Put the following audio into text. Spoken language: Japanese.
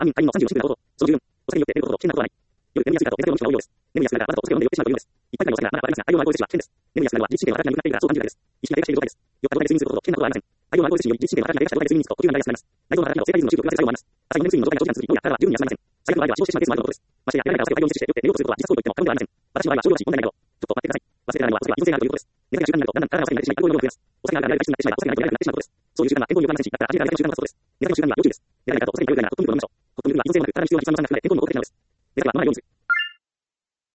安眠、退眠の34シンプルなこと、その十分、お酒によって得ることと危険なことはない。夜、眠りやすい方と寝つきが多い人が多いようです。眠りやすくなるが、わざとお酒を飲んでよくしてしまうというのです。一般的なお酒がまだありますが、大量のアルコール摂取は危険です。眠りやすくなるは、自律神経の働きが鈍っているからそう感じるからです。意識が低下している状態です。酔った状態で睡眠することと危険なことはありません。大量のアルコール摂取により自律神経の働きが低下した状態で睡眠につくと呼吸が乱れやすくなります。内臓の働きが弱くなりやすくなります。朝に眠り睡眠の状態が長時間続き、夜や体が十分に休まりません。体が十分に休まりません。先ほどの場合は、死亡してしまうペースもあることです。ましてや、やらないからお酒を大量に摂取して、酔って寝ようとすることは実質行為と言っても過言ではありません。私の場合は少量だし問題ないけど、ちょっと待ってください。忘れてないのはお酒は依存性があるということです。寝酒が習慣になると、だんだん体がお酒に慣れてしまい、アルコールの量を増やす。お酒があるから体質になってしまえば、お酒が弱くなってしまうことです。そういう習慣は健康に良くなりませんし、だったら初めから寝酒の習慣を持つことです。寝酒の習慣には要注意です。寝られない方とお酒に頼りたいならホットミルクを飲みましょう。ホットミルクは依存性もなく、体に必要な二酸化炭素が含まれて健康にも効果的なのです。寝酒は飲まないようにする。